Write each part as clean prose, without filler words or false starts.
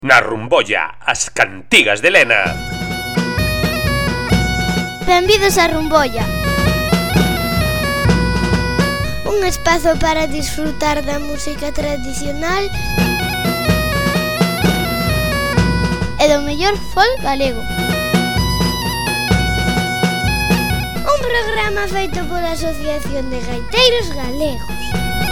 Na Rumbolla, as cantigas de Lena. Benvidos a Rumbolla. Un espazo para disfrutar da música tradicional e do mellor folk galego. Un programa feito pola Asociación de Gaiteiros Galegos.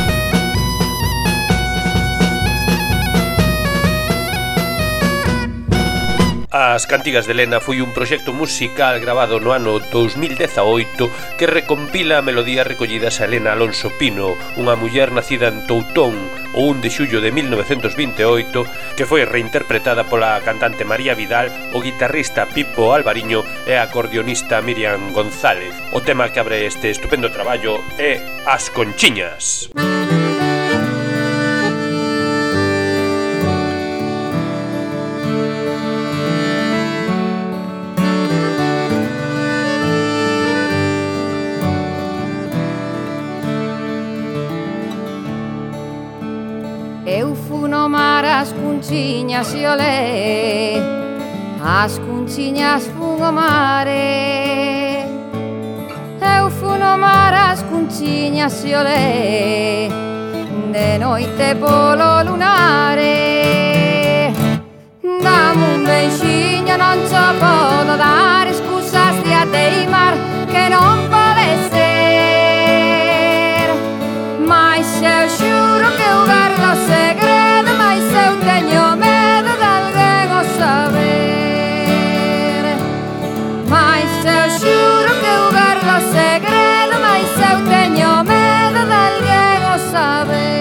As Cantigas de Lena foi un proxecto musical gravado no ano 2018 que recompila melodías recollidas a Elena Alonso Pino, unha muller nacida en Toutón o 1 de xullo de 1928, que foi reinterpretada pola cantante María Vidal, o guitarrista Pipo Alvariño e a acordeonista Miriam González. O tema que abre este estupendo traballo é As Conchiñas. Eu fu no mar as cunciñas e olé, as cunciñas fun o mare. Eu fu no mar as cunciñas e olé, de noite polo lunare. Dame un beixiño, non ci podo dare, scusas di a teimar che non pode ser. Mais eu xuro que eu guardo segredo, mais eu teño medo de alguén o saber. Mais eu xuro que eu guardo segredo, mais eu teño medo de alguén o saber.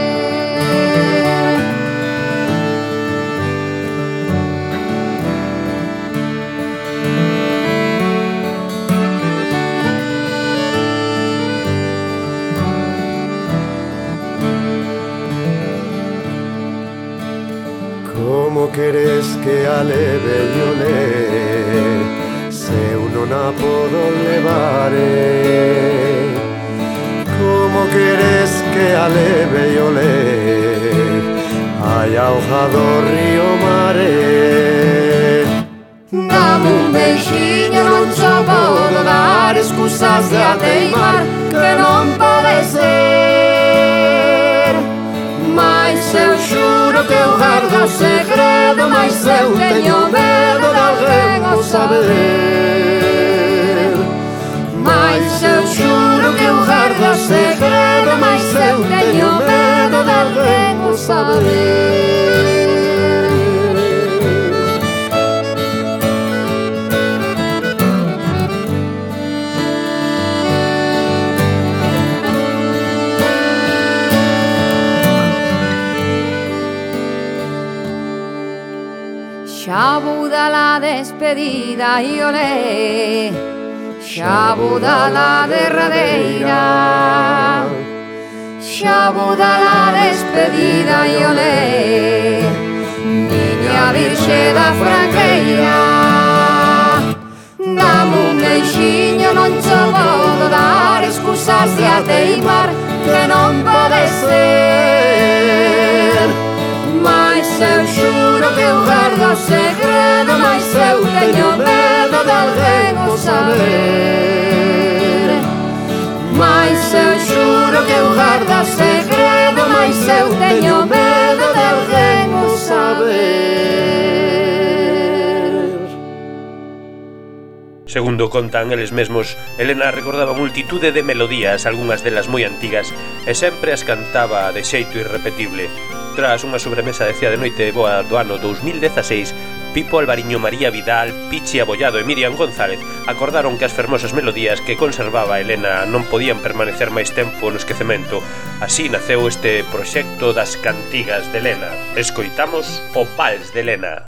Como queres que a leve e olé, se eu non a podo levare? Como queres que a leve e olé, hai ahogado o río mare? Dame un beixiño, non ci podo dar, excusas de a teimar que non pode ser. Mais eu xuro que eu guardo o segredo, mais eu teño medo de alguén o saber. Mais eu xuro que eu guardo o segredo, mais eu teño medo de alguén o saber. Xa vou da la despedida e olé, xa vou da la derradeira. Xa vou da la despedida e olé, miña virxe da franqueira. Dame un beixiño, non cho podo dar, excusas de a teimar que non pode ser. Mais eu xuro que eu guardo o segredo, mais eu teño medo de alguén o saber. Mais eu xuro que eu guardo o segredo, mais eu teño medo de alguén o saber. Segundo contan eles mesmos, Elena recordaba multitude de melodías, algunhas delas moi antigas, e sempre as cantaba de xeito irrepetible. Tras unha sobremesa de cea de noite boa do ano 2016, Pipo Alvariño, María Vidal, Pichi Abollado e Miriam González acordaron que as fermosas melodías que conservaba Elena non podían permanecer máis tempo no esquecemento. Así naceu este proxecto das Cantigas de Lena. Escoitamos o Vals de Lena.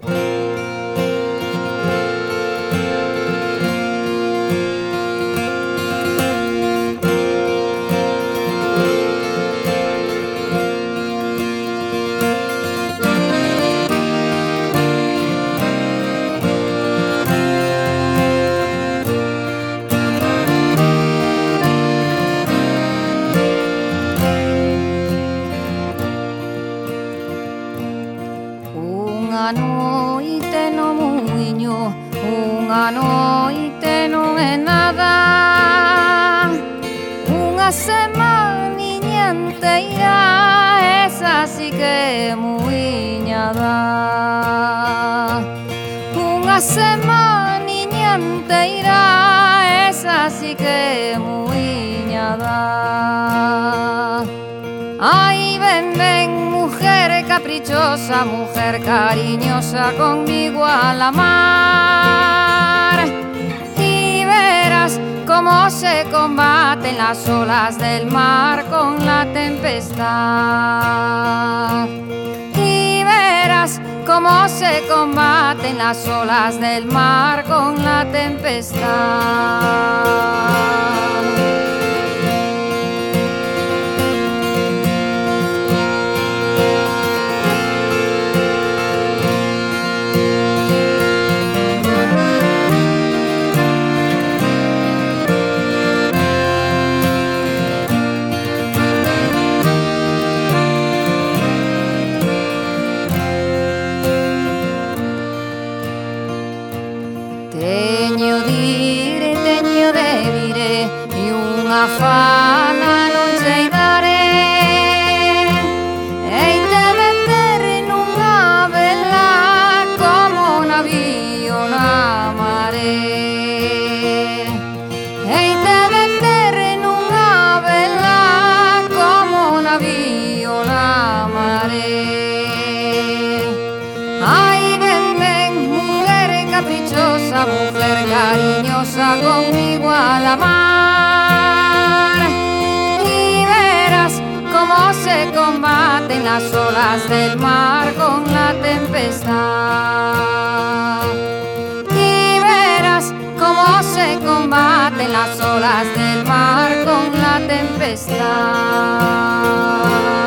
Unha teño unha noite non é nada, unha semaniña enteira, esa sí que é muiñada. Unha semaniña enteira, esa sí que é muiñada. Ai, ven, ven, mujer caprichosa, mujer cariñosa, conmigo a la mar. Y verás cómo se combaten las olas del mar con la tempestad. Y verás cómo se combaten las olas del mar con la tempestad. Teño de vire e unha fama non sei daré. Hei de meter nunha vela como un navío na maré. Hei de meter nunha vela como un navío na maré. Ai, ven, ven, mujer caprichosa, mujer cariñosa, conmigo a la mar. Y verás cómo se combaten las olas del mar con la tempestad. Y verás cómo se combaten las olas del mar con la tempestad.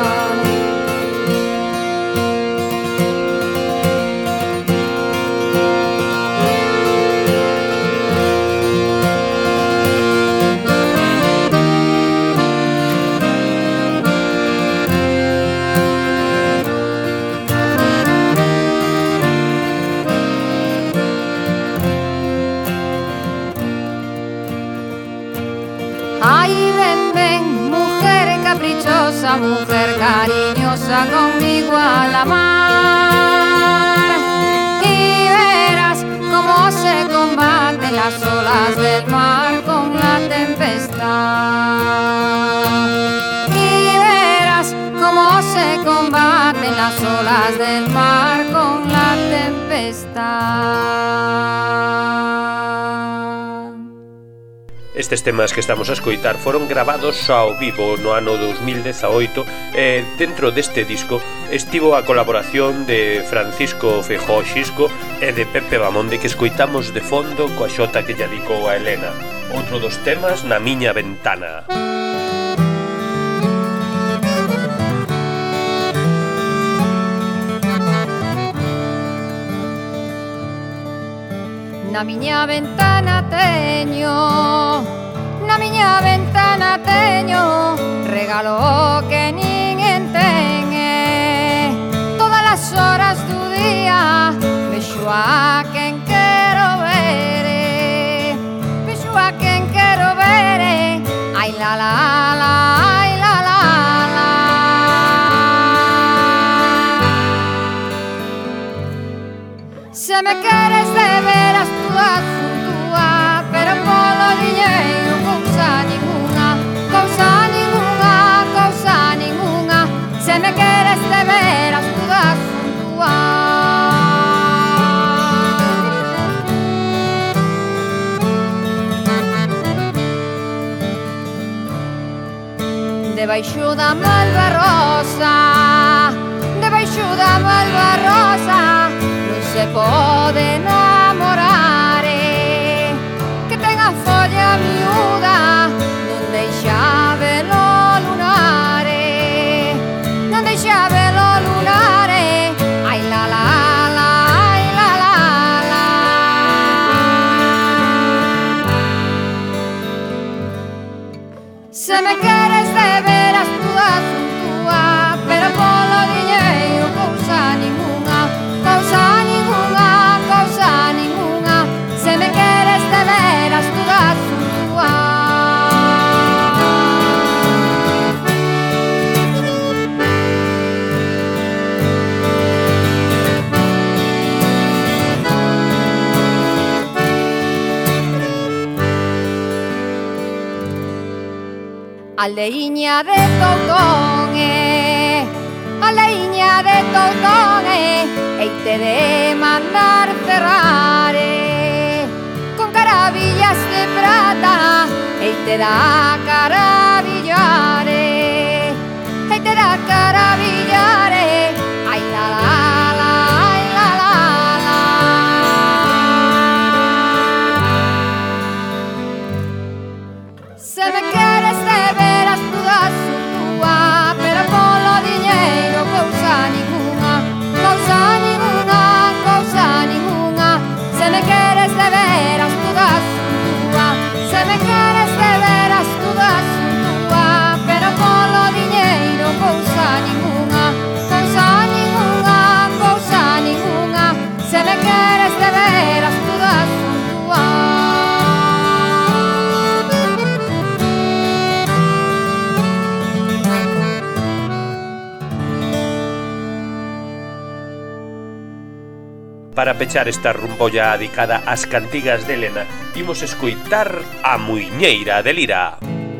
Ay, ven, ven, mujer caprichosa, mujer cariñosa, conmigo a la mar. Y verás cómo se combaten las olas del mar con la tempestad. Y verás cómo se combaten las olas del mar con la tempestad. Estes temas que estamos a escoitar foron gravados ao vivo no ano 2018 e dentro deste disco estivo a colaboración de Francisco Feijóo Xisco e de Pepe Bamonde, que escoitamos de fondo coa xota que lle dedicou a Helena. Outro dos temas, Na miña ventana. Na miña ventana teño, na miña ventana teño regalo que ninguén ten. Todas as horas do día vexo a quen quero ver, vexo a quen quero ver. Ai la la la, ai la la la. Se me queres de veras fluctúa, pero polo diñeiro cousa ninguna, cousa ninguna, cousa ninguna. Se me queres de veras fluctúa. Debaixo da malva rosa, debaixo da malva rosa, non se pode namorar, que ten a folla miúda, non deixa velo lunar, non deixa velo lunar. Ai la la la, ai la la la. Se me queres de veras túa, pero polo diñeiro cousa ninguna, aldeiña de Toutón, aldeiña de Toutón, heite de mandar cerrar, con carabillas de prata, heite da carabillar, heite da carabillar, ai la la la, ai la la la. Se me queres de veras toda súa, pero polo diñeiro cousa ninguna, cousa ninguna, cousa ninguna. Se me queres de veras toda súa, se me queres de veras toda súa, pero polo diñeiro cousa ninguna, cousa ninguna, cousa ninguna. Se me queres de veras toda súa. Para pechar esta rumbolla dedicada ás cantigas de Helena, imos escoitar a Muiñeira de Lira.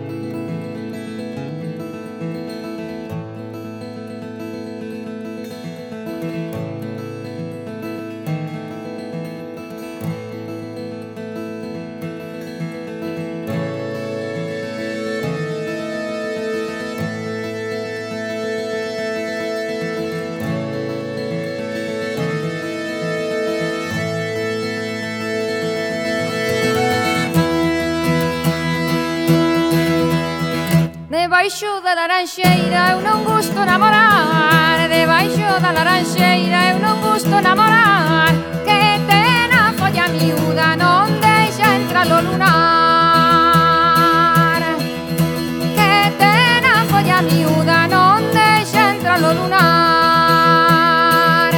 Debaixo da laranxeira eu non gusto namorar, debaixo da laranxeira eu non gusto namorar, que ten a folla miúda non deixa entrar o lunar, que ten a folla miúda non deixa entrar o lunar.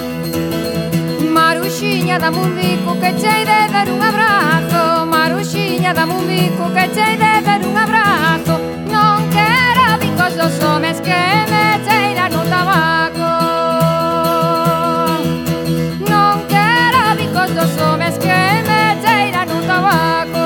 Maruxiña dame un bico que chei de dar un abrazo, Maruxiña dame un bico que chei de dar un abrazo. Dos homes que me cheiran o tabaco, non quero bicos dos homes que me cheiran o tabaco.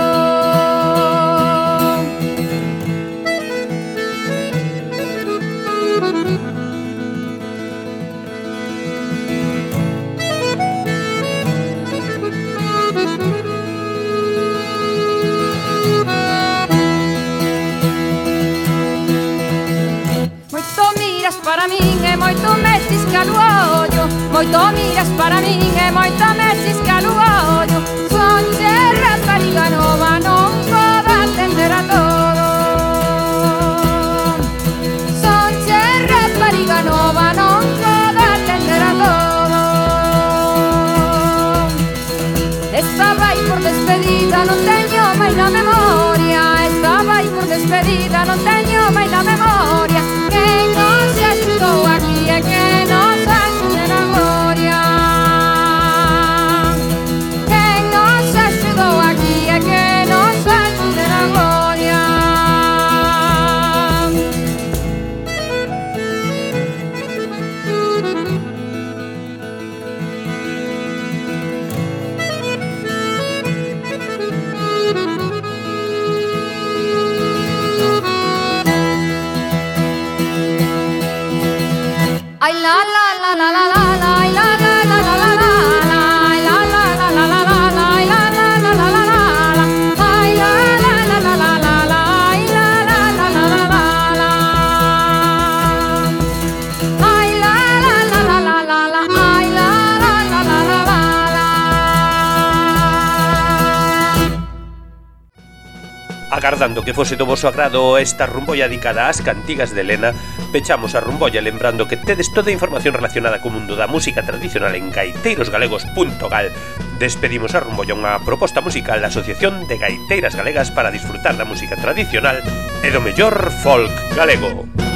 Para min e moito me cisca o ollo, moito miras para min e moito me cisca o ollo. Son che rapariga nova, non podo atender a todo. Son che rapariga nova, non podo atender a todo. Estaba aí por despedida, non teño máis na memoria. Estaba aí por despedida, non teño máis na memoria. Quen non se axudou aquí e que non se axude na gloria. Quen non se axudou aquí e que non se axude na gloria. Ay la la la la la la la, ay la la la la la la la, ay la la la la la la la, ay la la la la la la la, ay la la la la la la la, ay la la la la la la la, ay la la la la la la la, ay la la la la la la. Agardando que fose do voso agrado esta rumbolla dedicada ás cantigas de Helena, pechamos a rumbolla lembrando que tedes toda a información relacionada co mundo da música tradicional en gaiteirosgalegos.gal. Despedimos a rumbolla, unha proposta musical da Asociación de Gaiteiras Galegas para disfrutar da música tradicional e do mellor folk galego.